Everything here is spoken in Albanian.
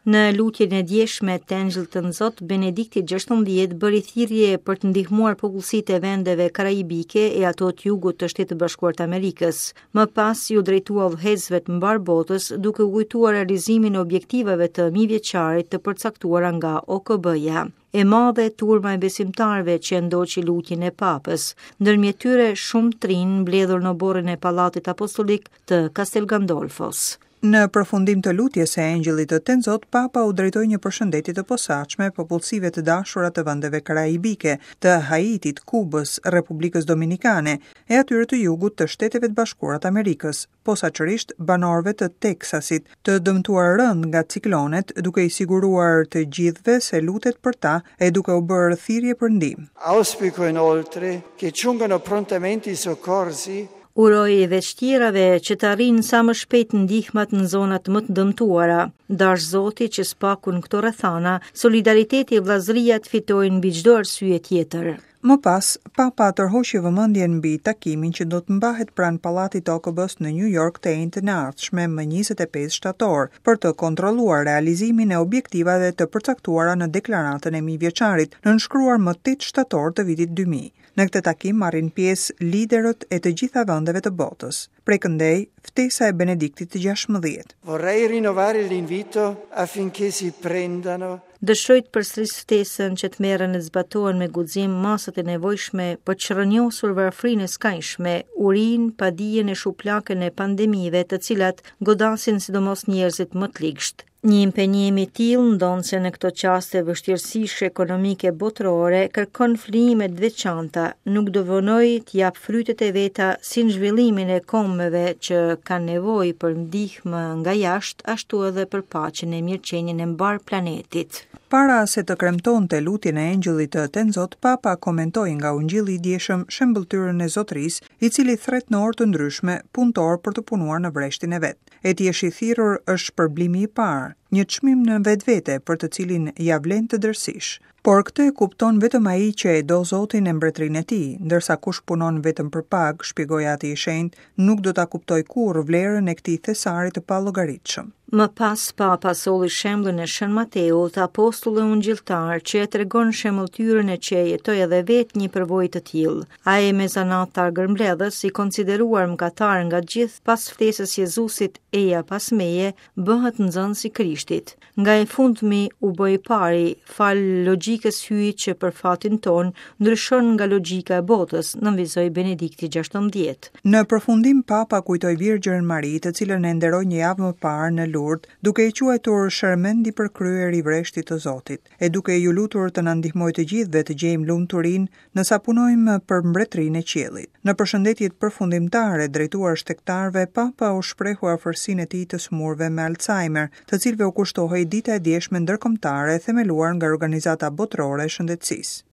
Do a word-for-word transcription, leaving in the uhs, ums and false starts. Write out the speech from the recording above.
Në lutjen e djeshme të Engjëllit të Nzot, Benedikti gjashtëmbëdhjetë bëri thirrje për të ndihmuar popullsitë e vendeve karaibike e ato të jugut të Shtetit të Bashkuar të Amerikës. Më pas ju drejtua udhëheqësve të mbar botës duke u kujtuar realizimin e objektivave të mijëvjeçarit të përcaktuara nga O K B-ja. E madhe turma e besimtarëve që ndoqi lutjen e Papës, ndërmjet tyre shumë trinë mbledhur në borën e Pallatit Apostolik të Castel Gandolfos. Në përfundim të lutjes së Engjëllit të Nzot, Papa u drejtoi një përshëndetje të posaçme popullsive të dashura të vendeve karaibike, të Haitit, Kubës, Republikës Dominikane e atyre të jugut të Shteteve të Bashkuara të Amerikës, posaçërisht banorëve të Teksasit, të dëmtuar rënd nga ciklonet, duke i siguruar të gjithëve se lutet për ta e duke u bërë thirrje për ndihmë. Auspico inoltre che giungano prontamente i soccorsi. Uroj dhe shtjerave që të arrinë sa më shpejt ndihmat në zonat më të dëmtuara. Dash Zoti që spakun këto rrethana, solidariteti e vllazëria të fitojnë mbi çdo arsye tjetër. Më pas, Papa tërhoqi vëmendjen mbi takimin që do të mbahet pranë Pallatit O K B-s në New York të enjtë në ardhshme më njëzet e pesë shtator për të kontrolluar realizimin e objektivave të përcaktuara në deklaratën e mijëvjeçarit, nënshkruar më tetë shtator të vitit dy mijë. Në këtë takim marrin pjesë liderët e të gjitha vendeve të botës. Prekëndej, ftesa e Benediktit të gjashtëmbëdhjetë. Vorrei rinnovare l'invito affinché si prendano. Dëshiroj të përsëris ftesën që të merren e zbatohen me guxim masat e nevojshme për të shërnjosur varfrinë e skajshme, urinë, padijen e shuplakën e pandemive, të cilat godasin sidomos njerëzit më të ligjshtë. Një impenjim i tillë ndonë se në këto qaste vështirësish ekonomike botërore kërkon flijime të veçanta, nuk do vonoj të jap frytet e veta si në zhvillimin e kombeve që kanë nevojë për ndihmë nga jashtë, ashtu edhe për paqen e mirëqenien e mbar planetit. Para se të kremtonte lutjen e Engjëllit të Nzot, Papa komentoi nga Ungjilli i dieshëm shembëltyrën e Zotërisë, i cili thret në orë të ndryshme punëtor për të punuar në breshtin e vet. E ti është i thirrur është shpërblimi i parë, një çmim në vetvete për të cilin ja vlen të dërsish. Por këtë e kupton vetëm ai që e do Zotin e mbretërinë e tij, ndërsa kush punon vetëm për pagë, shpjegoi Ati i Shenjtë, nuk do ta kuptoj kurrë vlerën e këtij thesari të pallogaritshëm. Më pas, Papa solli shembullin e Shën Mateut, apostulli ungjilltar, që e tregon shembulltyrën e që jetoi edhe vetë një përvojë të tillë. Ai me zanat të argërmbledhës, i konsideruar mëkatar nga gjithë pas ftesës Jezusit eja pas meje, bëhet nxënës i Krishtit. Nga e fundmi u bë i pari, fal logjikës hyi që për fatin ton ndryshon nga logjika e botës, nënvizoi Benedikti gjashtëmbëdhjetë. Në përfundim, Papa kujtoi Virgjën Mari, të cilën e nderoi një javë më parë në Lourdes, duke i quajtur shërmendi për kryer i vreshtit të Zotit, e duke ju lutur të na ndihmojë të gjithëve të gjejmë lumturinë në sa punojmë për mbretërinë e qiellit. Në përshëndetjet përfundimtare drejtuar shtektarëve, Papa u shprehu afërsinë e tij të smurëve me Alzheimer, të cilëve u kushtohej dita e djeshme ndërkombëtare themeluar nga Organizata Botërore e Shëndetësisë.